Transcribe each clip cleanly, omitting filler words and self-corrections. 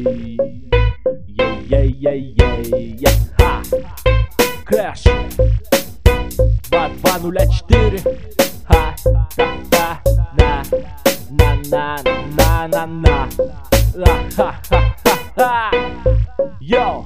Ха! Крэш 2204. Ха! На. Ха-ха-ха-ха. Йоу!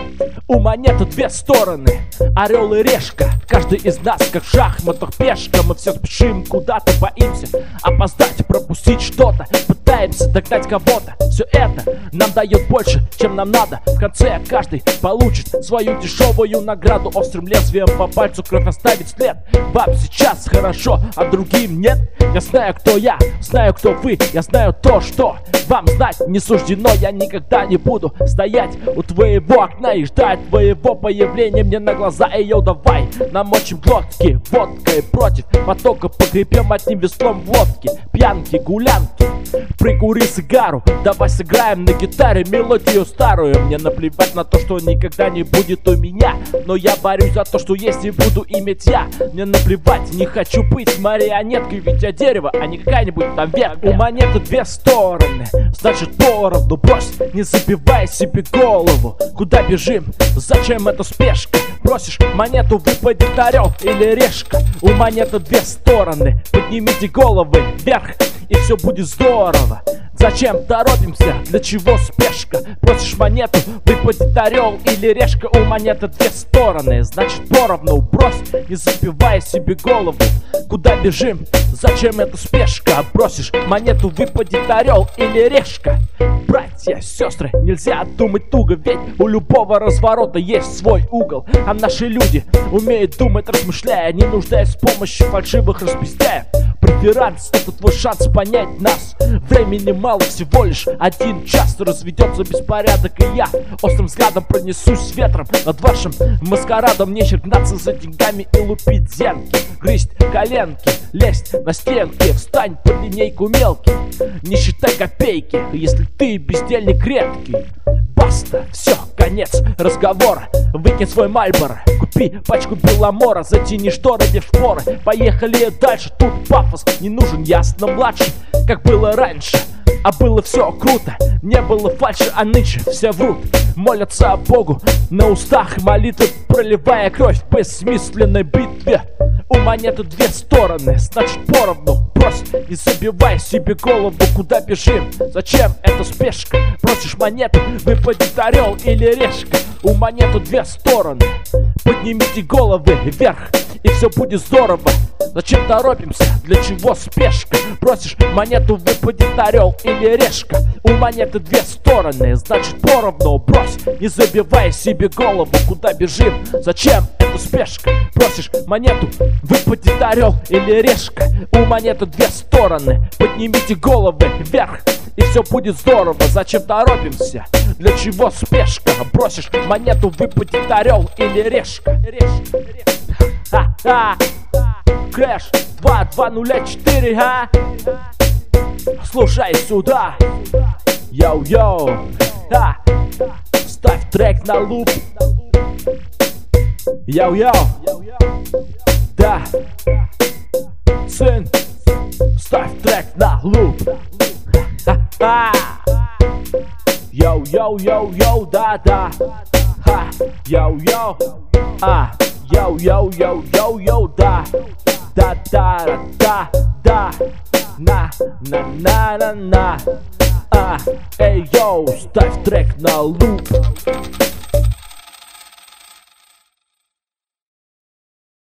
У монеты две стороны, орел и решка. Каждый из нас, как в шахматах, пешка. Мы все спешим куда-то, боимся опоздать, пропустить что-то, пытаемся догнать кого-то. Все это нам дает больше, чем нам надо. В конце каждый получит свою дешевую награду. Острым лезвием по пальцу кровь оставит след. Вам сейчас хорошо, а другим нет. Я знаю, кто я, знаю, кто вы. Я знаю то, что вам знать не суждено. Я никогда не буду стоять у твоего окна и ждать твоего появления мне на глаза. Йоу, давай намочим глотки водкой против потока, погребем одним веслом в лодке. Пьянки, гулянки, прикури сигару, давай сыграем на гитаре мелодию старую. Мне наплевать на то, что никогда не будет у меня, но я борюсь за то, что есть и буду иметь я. Мне наплевать, не хочу быть марионеткой, ведь я дерево, а не какая-нибудь там ветка. У монеты две стороны, значит поровну. Брось, не забивай себе голову. Куда бежим? Зачем эта спешка? Бросишь монету, выпадет орел или решка. У монеты две стороны, поднимите головы вверх, и все будет здорово. Зачем торопимся? Для чего спешка? Бросишь монету, выпадет орел или решка. У монеты две стороны, значит поровну. Брось, не забивай себе голову. Куда бежим? Зачем эта спешка? Бросишь монету, выпадет орел или решка. Братья, сестры, нельзя думать туго, ведь у любого разворота есть свой угол. А наши люди умеют думать, размышляя, не нуждаясь в помощи фальшивых распиздяев. Преферанс — это твой шанс понять нас. Времени мало, всего лишь 1 час. Разведется беспорядок, и я острым взглядом пронесусь ветром над вашим маскарадом. Нечего гнаться за деньгами и лупить зенки, грызть коленки, лезть на стенки. Встань под линейку мелкий, не считай копейки, если ты бездельник редкий. Баста, все, конец разговора. Выкинь свой Мальборо, купи пачку Беломора, затяни шторы без шпоры. Поехали дальше, тут пафос не нужен, ясно, младше, как было раньше. А было все круто, не было фальши, а нынче все врут. Молятся Богу на устах молитвы, проливая кровь в бессмысленной битве. У монеты две стороны, значит поровну. Брось, не забивай себе голову. Куда бежим? Зачем эта спешка? Бросишь монету, выпадет орел или решка. У монеты две стороны, поднимите головы вверх, и все будет здорово. Зачем торопимся? Для чего спешка? Бросишь монету, выпадет орел или решка. У монеты две стороны, значит поровну. Брось, не забивай себе голову. Куда бежим? Зачем эта спешка? Бросишь монету, выпадет орел или решка. У монеты две стороны, поднимите головы вверх, и все будет здорово. Зачем торопимся? Для чего спешка? Бросишь монету, выпадет орел или решка. Ха-ха! Крэш 2204, ха! Слушай сюда! Йоу-йоу! Ха! Ставь трек на луп! Йоу-йоу! Да! Сын! Ставь трек на луп! Ха-ха! Йоу-йоу-йоу-йоу, да-да! Ха! Йоу-йоу! А! Йоу-йоу-йоу-йоу-йоу, да! Да-да-да-да! На-на-на-на-на! Эй, йоу, ставь трек на луп!